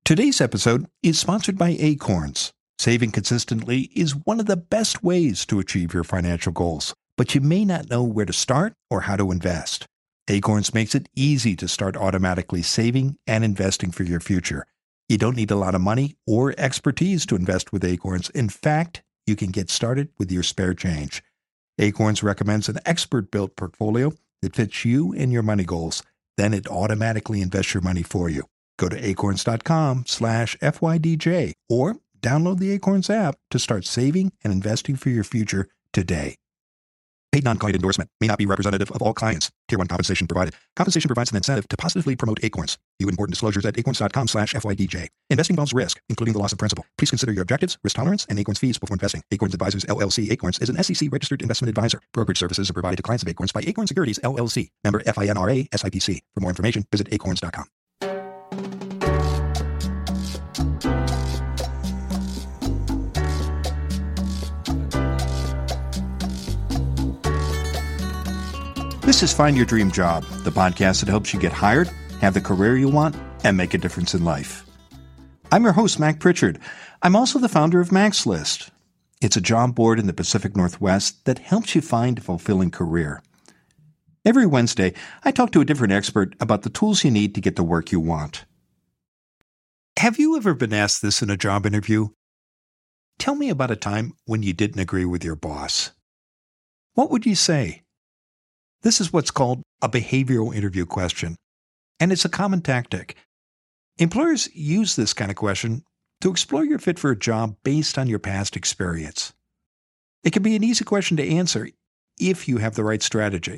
Today's episode is sponsored by Acorns. Saving consistently is one of the best ways to achieve your financial goals, but you may not know where to start or how to invest. Acorns makes it easy to start automatically saving and investing for your future. You don't need a lot of money or expertise to invest with Acorns. In fact, you can get started with your spare change. Acorns recommends an expert-built portfolio that fits you and your money goals. Then it automatically invests your money for you. Go to acorns.com/FYDJ or download the Acorns app to start saving and investing for your future today. Paid non-client endorsement may not be representative of all clients. Tier 1 compensation provided. Compensation provides an incentive to positively promote Acorns. View important disclosures at acorns.com/FYDJ. Investing involves risk, including the loss of principal. Please consider your objectives, risk tolerance, and Acorns fees before investing. Acorns Advisors LLC. Acorns is an SEC-registered investment advisor. Brokerage services are provided to clients of Acorns by Acorns Securities LLC. Member FINRA SIPC. For more information, visit acorns.com. This is Find Your Dream Job, the podcast that helps you get hired, have the career you want, and make a difference in life. I'm your host, Mac Pritchard. I'm also the founder of Mac's List. It's a job board in the Pacific Northwest that helps you find a fulfilling career. Every Wednesday, I talk to a different expert about the tools you need to get the work you want. Have you ever been asked this in a job interview? Tell me about a time when you didn't agree with your boss. What would you say? This is what's called a behavioral interview question, and it's a common tactic. Employers use this kind of question to explore your fit for a job based on your past experience. It can be an easy question to answer if you have the right strategy.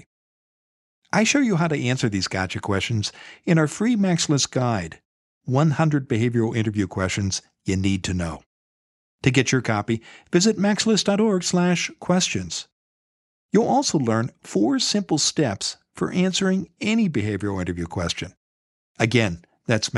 I show you how to answer these gotcha questions in our free Mac's List guide, 100 Behavioral Interview Questions You Need to Know. To get your copy, visit maxlist.org/questions. You'll also learn 4 simple steps for answering any behavioral interview question. Again, that's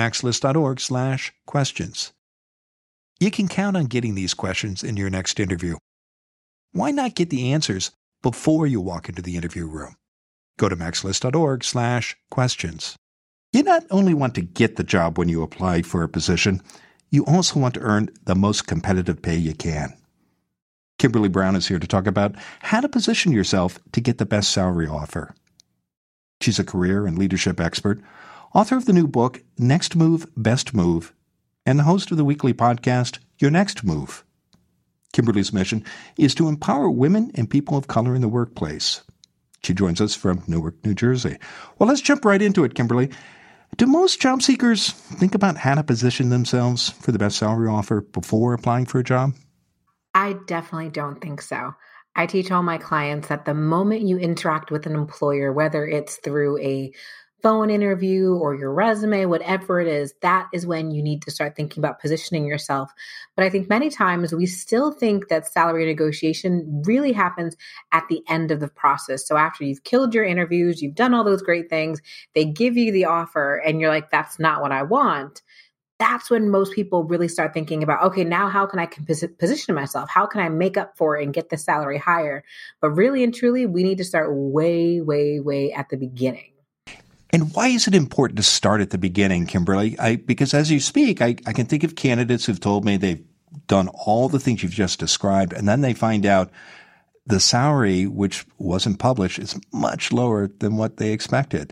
maxlist.org/questions. You can count on getting these questions in your next interview. Why not get the answers before you walk into the interview room? Go to maxlist.org/questions. You not only want to get the job when you apply for a position, you also want to earn the most competitive pay you can. Kimberly Brown is here to talk about how to position yourself to get the best salary offer. She's a career and leadership expert, author of the new book, Next Move, Best Move, and the host of the weekly podcast, Your Next Move. Kimberly's mission is to empower women and people of color in the workplace. She joins us from Newark, New Jersey. Well, let's jump right into it, Kimberly. Do most job seekers think about how to position themselves for the best salary offer before applying for a job? I definitely don't think so. I teach all my clients that the moment you interact with an employer, whether it's through a phone interview or your resume, whatever it is, that is when you need to start thinking about positioning yourself. But I think many times we still think that salary negotiation really happens at the end of the process. So after you've killed your interviews, you've done all those great things, they give you the offer and you're like, that's not what I want. That's when most people really start thinking about, okay, now how can I position myself? How can I make up for it and get the salary higher? But really and truly, we need to start way, way, way at the beginning. And why is it important to start at the beginning, Kimberly? Because as you speak, I can think of candidates who've told me they've done all the things you've just described, and then they find out the salary, which wasn't published, is much lower than what they expected.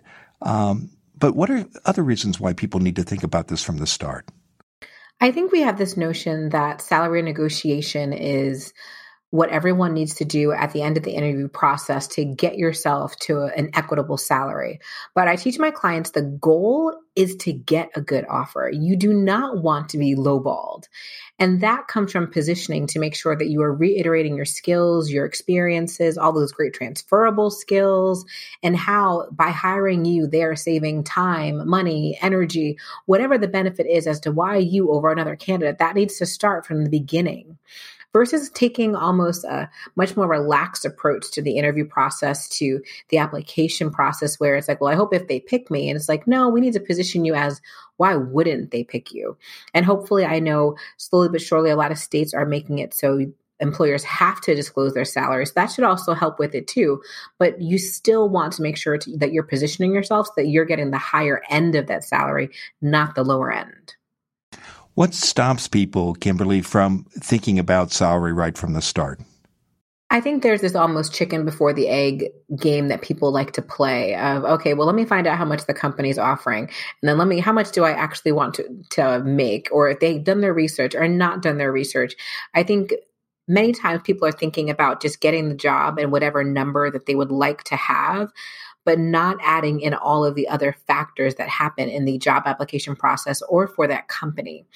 But what are other reasons why people need to think about this from the start? I think we have this notion that salary negotiation is what everyone needs to do at the end of the interview process to get yourself to an equitable salary. But I teach my clients the goal is to get a good offer. You do not want to be lowballed. And that comes from positioning to make sure that you are reiterating your skills, your experiences, all those great transferable skills, and how by hiring you, they are saving time, money, energy, whatever the benefit is as to why you over another candidate. That needs to start from the beginning. Versus taking almost a much more relaxed approach to the interview process, to the application process, where it's like, well, I hope if they pick me. And it's like, no, we need to position you as, why wouldn't they pick you? And hopefully, I know slowly but surely, a lot of states are making it so employers have to disclose their salaries. That should also help with it too. But you still want to make sure that you're positioning yourself so that you're getting the higher end of that salary, not the lower end. What stops people, Kimberly, from thinking about salary right from the start? I think there's this almost chicken before the egg game that people like to play of, okay, well, let me find out how much the company's offering. And then how much do I actually want to make? Or if they've done their research or not done their research. I think many times people are thinking about just getting the job and whatever number that they would like to have, but not adding in all of the other factors that happen in the job application process or for that company.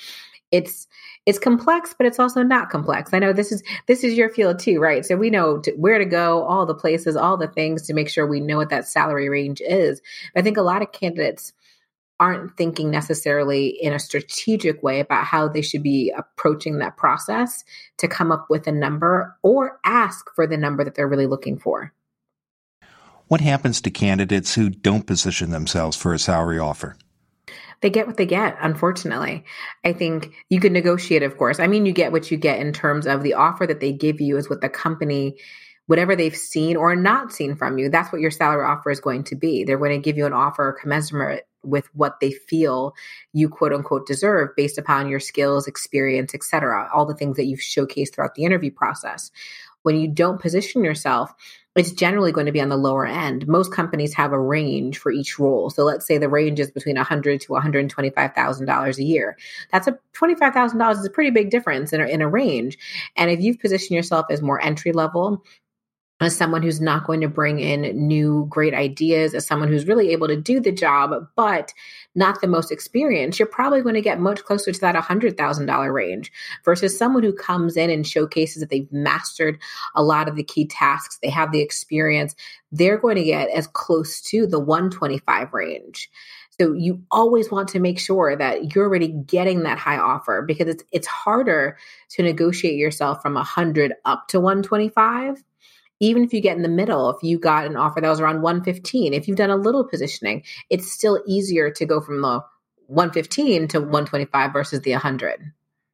It's complex, but it's also not complex. I know this is your field too, right? So we know where to go, all the places, all the things to make sure we know what that salary range is. I think a lot of candidates aren't thinking necessarily in a strategic way about how they should be approaching that process to come up with a number or ask for the number that they're really looking for. What happens to candidates who don't position themselves for a salary offer? They get what they get, unfortunately. I think you can negotiate, of course. I mean, you get what you get in terms of the offer that they give you is what the company, whatever they've seen or not seen from you, that's what your salary offer is going to be. They're going to give you an offer commensurate with what they feel you quote unquote deserve based upon your skills, experience, et cetera, all the things that you've showcased throughout the interview process. When you don't position yourself, it's generally going to be on the lower end. Most companies have a range for each role. So let's say the range is between $100,000 to $125,000 a year. That's $25,000 is a pretty big difference in a range. And if you've positioned yourself as more entry level, as someone who's not going to bring in new great ideas, as someone who's really able to do the job, but not the most experienced, you're probably going to get much closer to that $100,000 range versus someone who comes in and showcases that they've mastered a lot of the key tasks, they have the experience, they're going to get as close to the 125 range. So you always want to make sure that you're already getting that high offer because it's harder to negotiate yourself from 100 up to 125. Even if you get in the middle, if you got an offer that was around 115, if you've done a little positioning, it's still easier to go from the 115 to 125 versus the 100.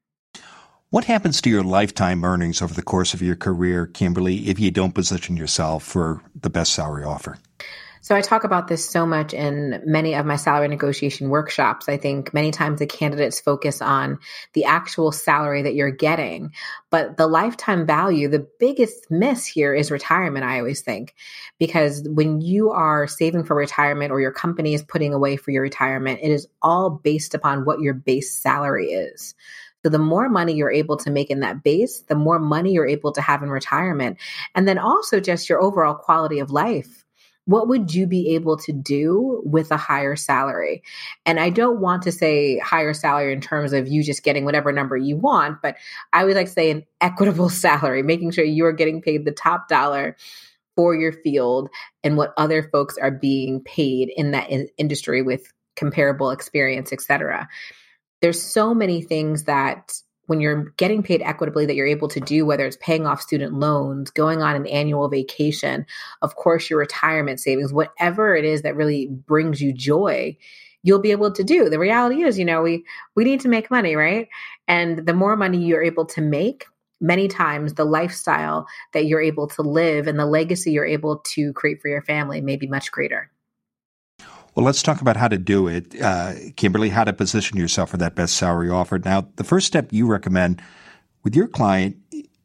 What happens to your lifetime earnings over the course of your career, Kimberly, if you don't position yourself for the best salary offer? So I talk about this so much in many of my salary negotiation workshops. I think many times the candidates focus on the actual salary that you're getting, but the lifetime value, the biggest miss here is retirement, I always think, because when you are saving for retirement or your company is putting away for your retirement, it is all based upon what your base salary is. So the more money you're able to make in that base, the more money you're able to have in retirement. And then also just your overall quality of life. What would you be able to do with a higher salary? And I don't want to say higher salary in terms of you just getting whatever number you want, but I would like to say an equitable salary, making sure you're getting paid the top dollar for your field and what other folks are being paid in that industry with comparable experience, et cetera. There's so many things that when you're getting paid equitably that you're able to do, whether it's paying off student loans, going on an annual vacation, of course, your retirement savings, whatever it is that really brings you joy, you'll be able to do. The reality is, we need to make money, right? And the more money you're able to make, many times the lifestyle that you're able to live and the legacy you're able to create for your family may be much greater. Well, let's talk about how to do it, Kimberly, how to position yourself for that best salary offer. Now, the first step you recommend with your clients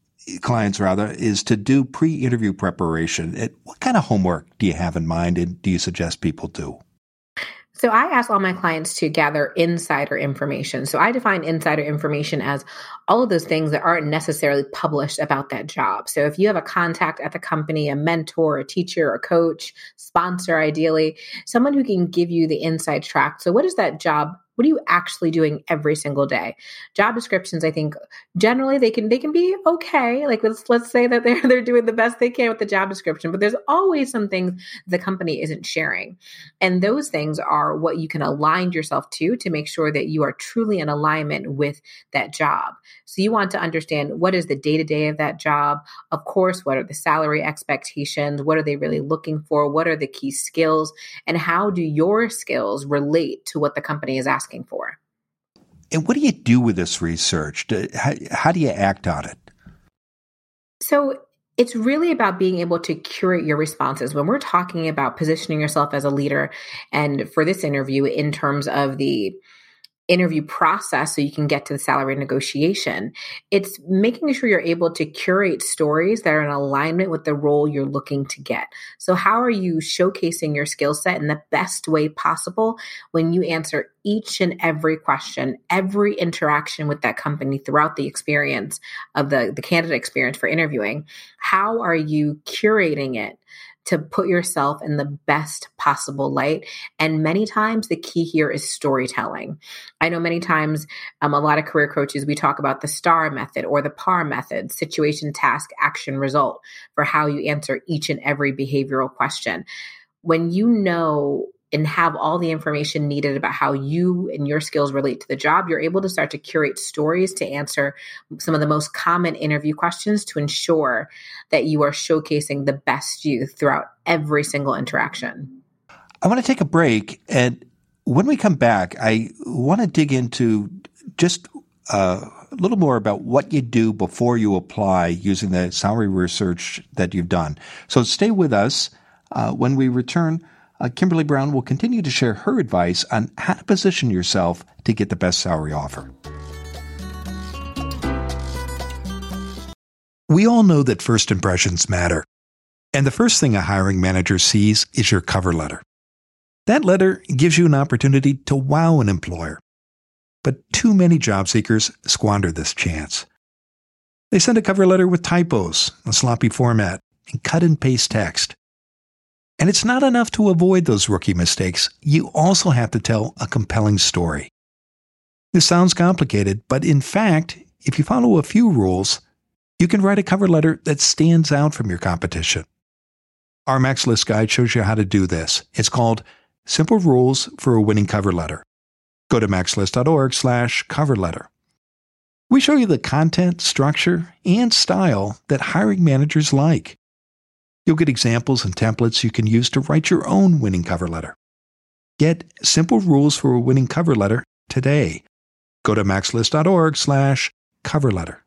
is to do pre-interview preparation. What kind of homework do you have in mind and do you suggest people do? So I ask all my clients to gather insider information. So I define insider information as all of those things that aren't necessarily published about that job. So if you have a contact at the company, a mentor, a teacher, a coach, sponsor, ideally, someone who can give you the inside track. So what is that job? What are you actually doing every single day? Job descriptions, I think, generally they can be okay. Like let's say that they're doing the best they can with the job description, but there's always some things the company isn't sharing. And those things are what you can align yourself to make sure that you are truly in alignment with that job. So you want to understand what is the day-to-day of that job. Of course, what are the salary expectations? What are they really looking for? What are the key skills? And how do your skills relate to what the company is asking for? And what do you do with this research? How do you act on it? So it's really about being able to curate your responses. When we're talking about positioning yourself as a leader, and for this interview in terms of the interview process so you can get to the salary negotiation. It's making sure you're able to curate stories that are in alignment with the role you're looking to get. So how are you showcasing your skill set in the best way possible when you answer each and every question, every interaction with that company throughout the experience of the candidate experience for interviewing? How are you curating it to put yourself in the best possible light? And many times the key here is storytelling. I know many times a lot of career coaches, we talk about the STAR method or the PAR method, situation, task, action, result, for how you answer each and every behavioral question. When you know and have all the information needed about how you and your skills relate to the job, you're able to start to curate stories to answer some of the most common interview questions to ensure that you are showcasing the best you throughout every single interaction. I want to take a break, and when we come back, I want to dig into just a little more about what you do before you apply using the salary research that you've done. So stay with us. When we return, Kimberly Brown will continue to share her advice on how to position yourself to get the best salary offer. We all know that first impressions matter, and the first thing a hiring manager sees is your cover letter. That letter gives you an opportunity to wow an employer, but too many job seekers squander this chance. They send a cover letter with typos, a sloppy format, and cut and paste text. And it's not enough to avoid those rookie mistakes. You also have to tell a compelling story. This sounds complicated, but in fact, if you follow a few rules, you can write a cover letter that stands out from your competition. Our Max List Guide shows you how to do this. It's called Simple Rules for a Winning Cover Letter. Go to maxlist.org/cover letter. We show you the content, structure, and style that hiring managers like. You'll get examples and templates you can use to write your own winning cover letter. Get Simple Rules for a Winning Cover Letter today. Go to maxlist.org/cover letter.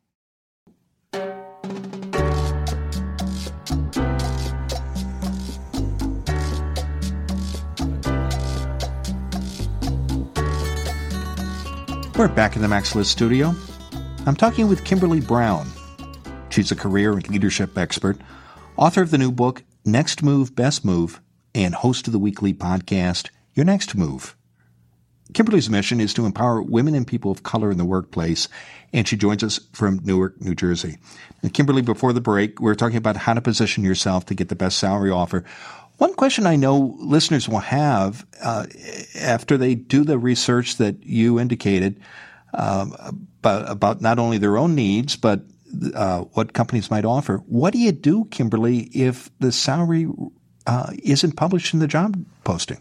We're back in the Max List studio. I'm talking with Kimberly Brown. She's a career and leadership expert, author of the new book, Next Move, Best Move, and host of the weekly podcast, Your Next Move. Kimberly's mission is to empower women and people of color in the workplace, and she joins us from Newark, New Jersey. And Kimberly, before the break, we were talking about how to position yourself to get the best salary offer. One question I know listeners will have after they do the research that you indicated about not only their own needs, but what companies might offer. What do you do, Kimberly, if the salary isn't published in the job posting?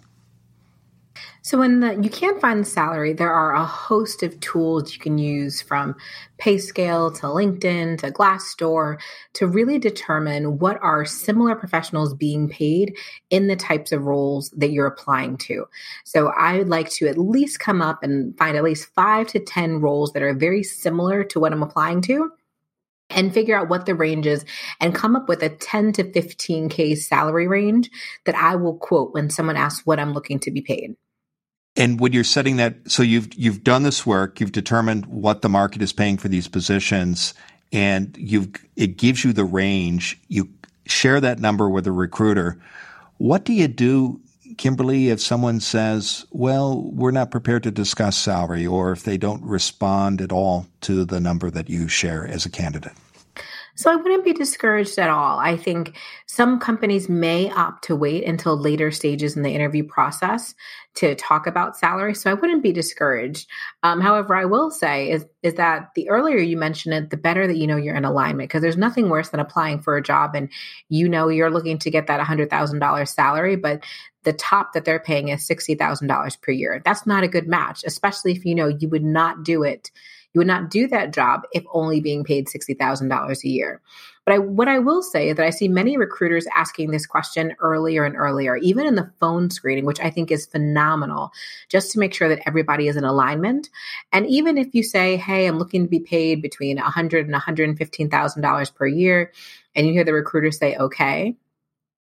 So when you can't find the salary, there are a host of tools you can use, from PayScale to LinkedIn to Glassdoor, to really determine what are similar professionals being paid in the types of roles that you're applying to. So I would like to at least come up and find at least 5 to 10 roles that are very similar to what I'm applying to, and figure out what the range is and come up with a 10 to 15K salary range that I will quote when someone asks what I'm looking to be paid. And when you're setting that, so you've done this work, you've determined what the market is paying for these positions, and it gives you the range. You share that number with a recruiter. What do you do, Kimberly, if someone says, well, we're not prepared to discuss salary, or if they don't respond at all to the number that you share as a candidate? So I wouldn't be discouraged at all. I think some companies may opt to wait until later stages in the interview process to talk about salary. So I wouldn't be discouraged. However, I will say is that the earlier you mention it, the better that you know you're in alignment, because there's nothing worse than applying for a job and you know you're looking to get that $100,000 salary, but the top that they're paying is $60,000 per year. That's not a good match, especially if you know you would not do it. You would not do that job if only being paid $60,000 a year. But what I will say is that I see many recruiters asking this question earlier and earlier, even in the phone screening, which I think is phenomenal, just to make sure that everybody is in alignment. And even if you say, hey, I'm looking to be paid between $100,000 and $115,000 per year, and you hear the recruiter say, okay,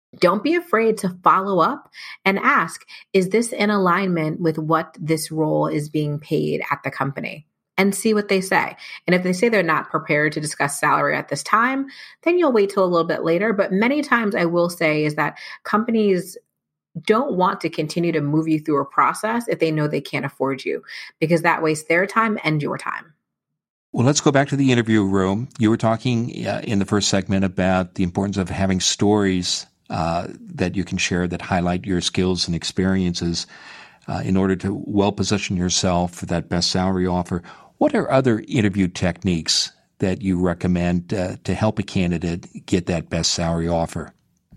Don't be afraid to follow up and ask, is this in alignment with what this role is being paid at the company? And see what they say. And if they say they're not prepared to discuss salary at this time, then you'll wait till a little bit later. But many times I will say is that companies don't want to continue to move you through a process if they know they can't afford you, because that wastes their time and your time. Well, let's go back to the interview room. You were talking in the first segment about the importance of having stories that you can share that highlight your skills and experiences in order to well position yourself for that best salary offer. What are other interview techniques that you recommend to help a candidate get that best salary offer?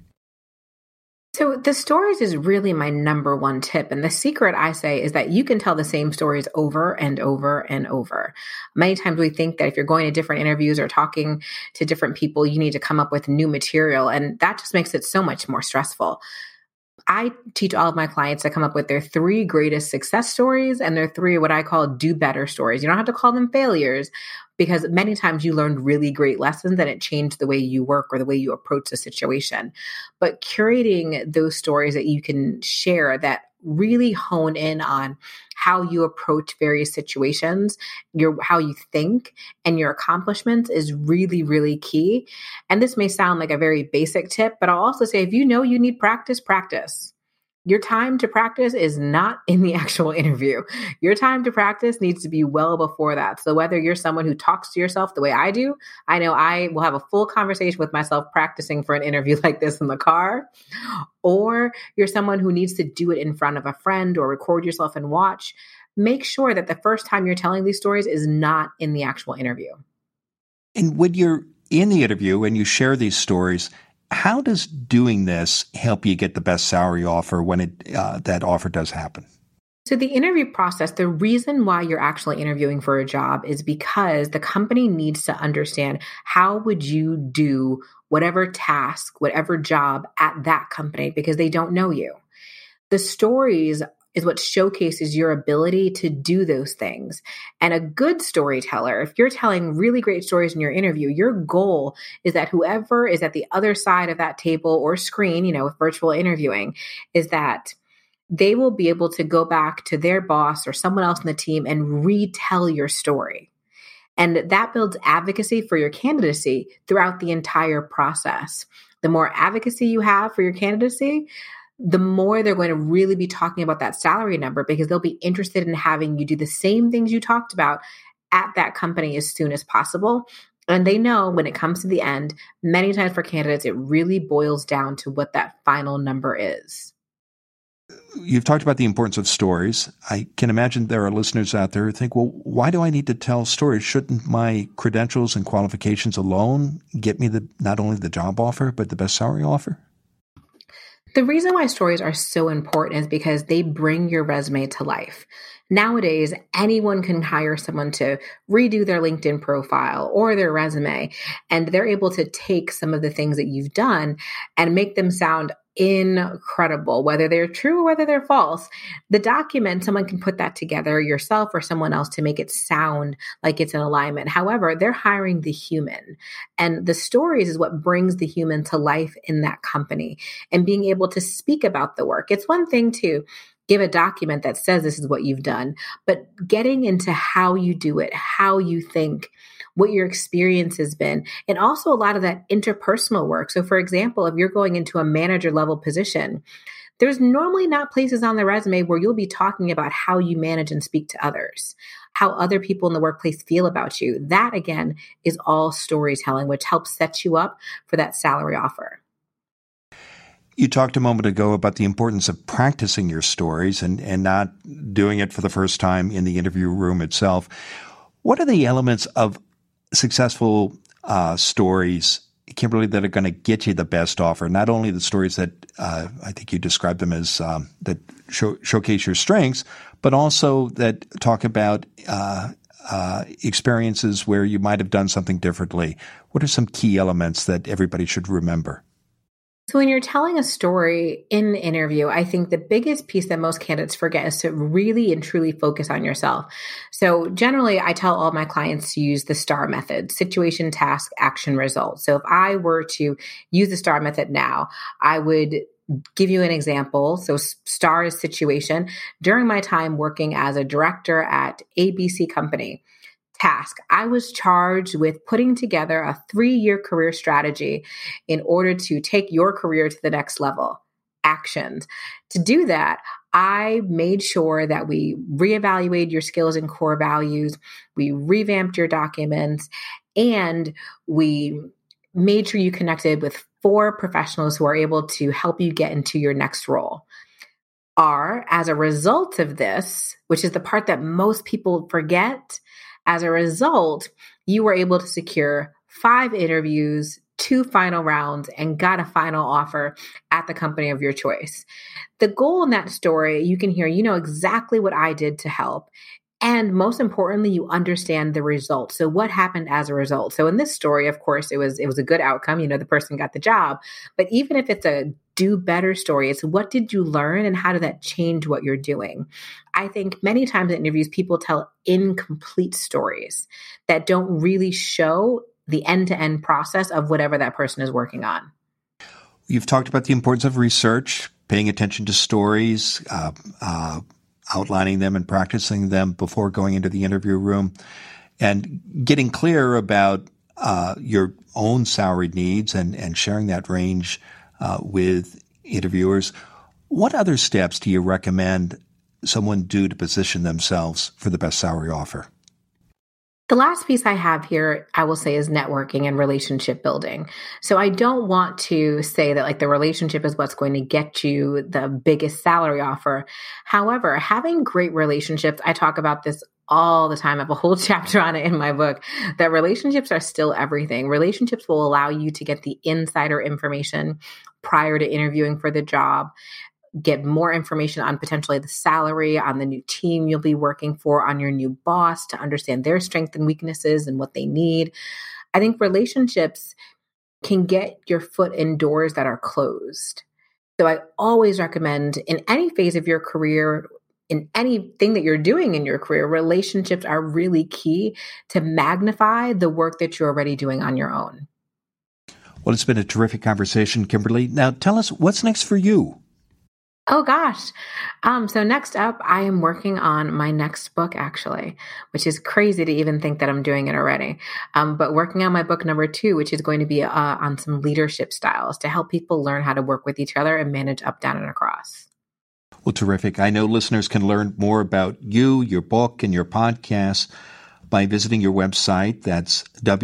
So the stories is really my number one tip. And the secret, I say, is that you can tell the same stories over and over and over. Many times we think that if you're going to different interviews or talking to different people, you need to come up with new material. And that just makes it so much more stressful. I teach all of my clients to come up with their 3 greatest success stories and their 3 what I call do better stories. You don't have to call them failures, because many times you learned really great lessons and it changed the way you work or the way you approach the situation. But curating those stories that you can share that really hone in on how you approach various situations, how you think, and your accomplishments is really, really key. And this may sound like a very basic tip, but I'll also say if you know you need practice, practice. Your time to practice is not in the actual interview. Your time to practice needs to be well before that. So whether you're someone who talks to yourself the way I do, I know I will have a full conversation with myself practicing for an interview like this in the car, or you're someone who needs to do it in front of a friend or record yourself and watch, make sure that the first time you're telling these stories is not in the actual interview. And when you're in the interview and you share these stories, how does doing this help you get the best salary offer when that offer does happen? So the interview process, the reason why you're actually interviewing for a job is because the company needs to understand how would you do whatever task, whatever job at that company, because they don't know you. The stories is what showcases your ability to do those things. And a good storyteller, if you're telling really great stories in your interview, your goal is that whoever is at the other side of that table or screen, with virtual interviewing, is that they will be able to go back to their boss or someone else in the team and retell your story. And that builds advocacy for your candidacy throughout the entire process. The more advocacy you have for your candidacy, the more they're going to really be talking about that salary number, because they'll be interested in having you do the same things you talked about at that company as soon as possible. And they know when it comes to the end, many times for candidates, it really boils down to what that final number is. You've talked about the importance of stories. I can imagine there are listeners out there who think, well, why do I need to tell stories? Shouldn't my credentials and qualifications alone get me not only the job offer, but the best salary offer? The reason why stories are so important is because they bring your resume to life. Nowadays, anyone can hire someone to redo their LinkedIn profile or their resume, and they're able to take some of the things that you've done and make them sound incredible, whether they're true or whether they're false. The document, someone can put that together, yourself or someone else, to make it sound like it's in alignment. However, they're hiring the human, and the stories is what brings the human to life in that company, and being able to speak about the work. It's one thing to give a document that says this is what you've done, but getting into how you do it, how you think, what your experience has been, and also a lot of that interpersonal work. So for example, if you're going into a manager level position, there's normally not places on the resume where you'll be talking about how you manage and speak to others, how other people in the workplace feel about you. That again is all storytelling, which helps set you up for that salary offer. You talked a moment ago about the importance of practicing your stories and not doing it for the first time in the interview room itself. What are the elements of successful stories, Kimberly, that are going to get you the best offer? Not only the stories that I think you described them as that showcase your strengths, but also that talk about experiences where you might have done something differently. What are some key elements that everybody should remember? So when you're telling a story in an interview, I think the biggest piece that most candidates forget is to really and truly focus on yourself. So generally, I tell all my clients to use the STAR method: situation, task, action, result. So if I were to use the STAR method now, I would give you an example. So STAR is situation. During my time working as a director at ABC Company, task, I was charged with putting together a 3-year career strategy in order to take your career to the next level. Actions. To do that, I made sure that we reevaluated your skills and core values, we revamped your documents, and we made sure you connected with 4 professionals who are able to help you get into your next role. As a result of this, which is the part that most people forget, as a result, you were able to secure 5 interviews, 2 final rounds, and got a final offer at the company of your choice. The goal in that story, you can hear, you know exactly what I did to help. And most importantly, you understand the result. So what happened as a result? So in this story, of course, it was a good outcome. The person got the job. But even if it's a do better story, it's what did you learn and how did that change what you're doing? I think many times in interviews, people tell incomplete stories that don't really show the end-to-end process of whatever that person is working on. You've talked about the importance of research, paying attention to stories, outlining them and practicing them before going into the interview room, and getting clear about your own salary needs and sharing that range with interviewers. What other steps do you recommend someone do to position themselves for the best salary offer? The last piece I have here, I will say, is networking and relationship building. So I don't want to say that the relationship is what's going to get you the biggest salary offer. However, having great relationships, I talk about this all the time. I have a whole chapter on it in my book, that relationships are still everything. Relationships will allow you to get the insider information prior to interviewing for the job, get more information on potentially the salary, on the new team you'll be working for, on your new boss, to understand their strengths and weaknesses and what they need. I think relationships can get your foot in doors that are closed. So I always recommend, in any phase of your career, in anything that you're doing in your career, relationships are really key to magnify the work that you're already doing on your own. Well, it's been a terrific conversation, Kimberly. Now tell us, what's next for you? Oh, gosh. So next up, I am working on my next book, actually, which is crazy to even think that I'm doing it already. But working on my book number 2, which is going to be on some leadership styles to help people learn how to work with each other and manage up, down, and across. Well, terrific. I know listeners can learn more about you, your book, and your podcast by visiting your website. That's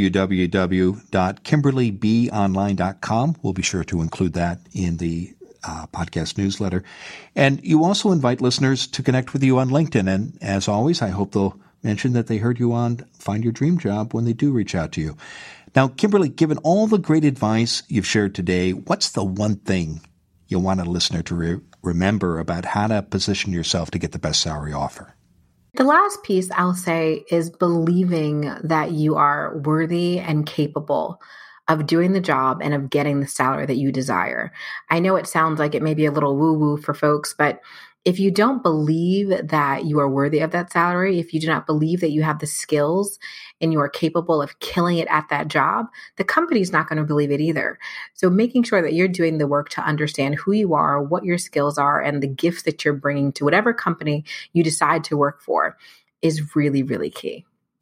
www.kimberlybonline.com. We'll be sure to include that in the podcast newsletter. And you also invite listeners to connect with you on LinkedIn. And as always, I hope they'll mention that they heard you on Find Your Dream Job when they do reach out to you. Now, Kimberly, given all the great advice you've shared today, what's the one thing you want a listener to remember about how to position yourself to get the best salary offer? The last piece I'll say is believing that you are worthy and capable of doing the job and of getting the salary that you desire. I know it sounds like it may be a little woo-woo for folks, but if you don't believe that you are worthy of that salary, if you do not believe that you have the skills and you are capable of killing it at that job, the company's not going to believe it either. So making sure that you're doing the work to understand who you are, what your skills are, and the gifts that you're bringing to whatever company you decide to work for is really, really key.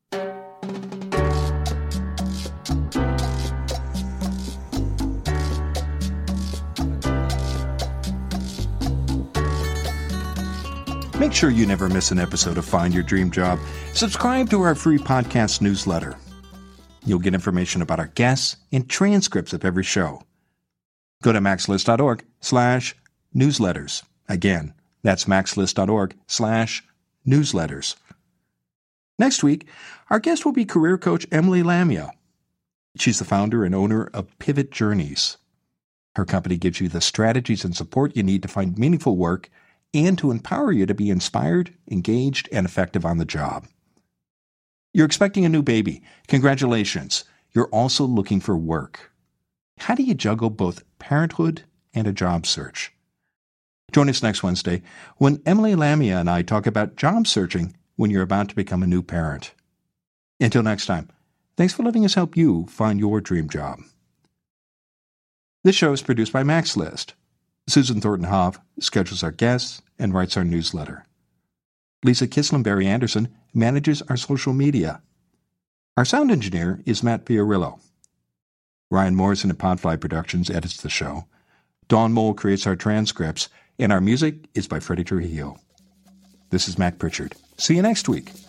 Make sure you never miss an episode of Find Your Dream Job. Subscribe to our free podcast newsletter. You'll get information about our guests and transcripts of every show. Go to maxlist.org/newsletters. Again, that's maxlist.org/newsletters. Next week, our guest will be career coach Emily Lamia. She's the founder and owner of Pivot Journeys. Her company gives you the strategies and support you need to find meaningful work and to empower you to be inspired, engaged, and effective on the job. You're expecting a new baby. Congratulations. You're also looking for work. How do you juggle both parenthood and a job search. Join us next Wednesday when Emily Lamia and I talk about job searching when you're about to become a new parent. Until next time, thanks for letting us help you find your dream job. This show is produced by Max List. Susan Thornton-Hoff schedules our guests and writes our newsletter. Lisa Kislenberry-Anderson manages our social media. Our sound engineer is Matt Fiorillo. Ryan Morrison at Podfly Productions edits the show. Dawn Mole creates our transcripts, and our music is by Freddie Trujillo. This is Mac Pritchard. See you next week.